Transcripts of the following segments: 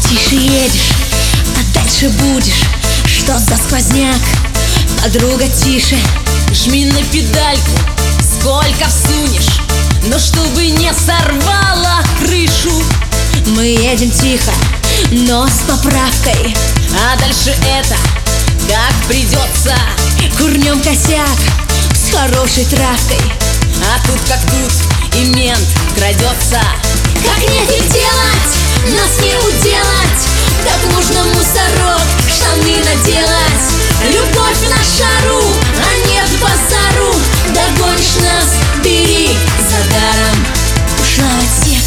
Тише едешь, а дальше будешь. Что за сквозняк? Подруга, тише. Жми на педальку, сколько всунешь, но чтобы не сорвало крышу. Мы едем тихо, но с поправкой. А дальше это как придется. Курнем косяк с хорошей травкой. А тут как тут и мент крадется. Как нефиг делать, нас не уделать. Так можно мусорок, штаны наделать. Любовь на шару, а нет базару. Догонишь нас, бери за даром. Ушла в отсек,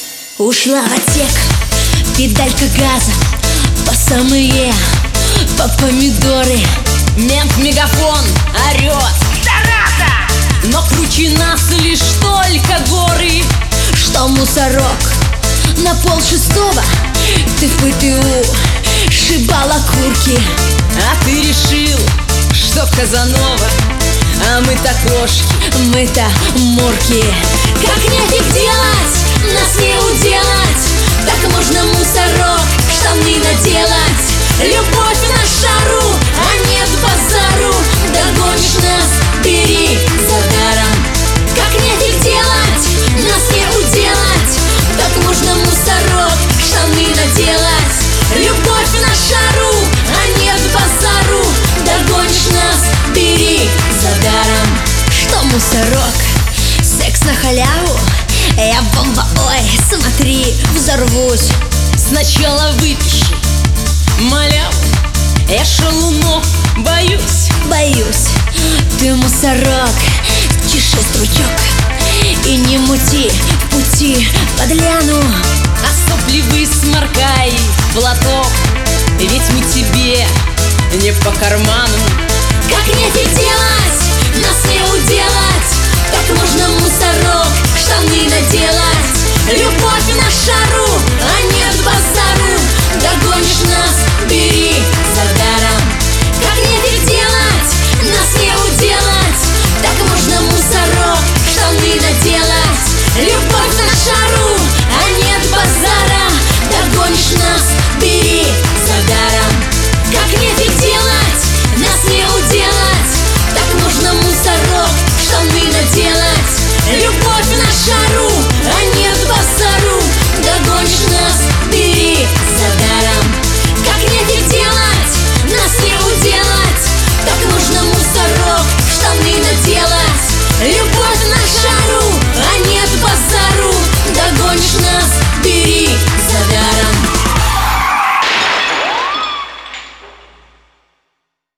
ушла в отсек. Педалька газа по самые, по помидоры. Мент мегафон орет: Тараса! Но круче нас лишь только горы. Что мусорок, на 5:30 ты в ПТУ шибала курки. А ты решил, что Казанова, а мы-то кошки, мы-то морки. Как нефиг делать, нас не уделать. Так можно мусорок, штаны наделать. Любовь на шару, а нет базару. Догонишь нас, бери за даром. Как нефиг делать, нас не уделать. Так можно мусорок, штаны наделать. Любовь на шару, а нет базару. Догонишь нас, бери за даром. Что мусорок? Секс на халяву? Я бомба, ой, смотри, взорвусь. Сначала выпиши маляву, я шалунов боюсь. Боюсь, ты мусорок, тише стручок. И не мути в пути подляну. А сопли высморкай в платок, ведь мы тебе не по карману. Как нефиг делать, нас не уделать. Так можно мусорок, штаны наделать. Любовь на шару,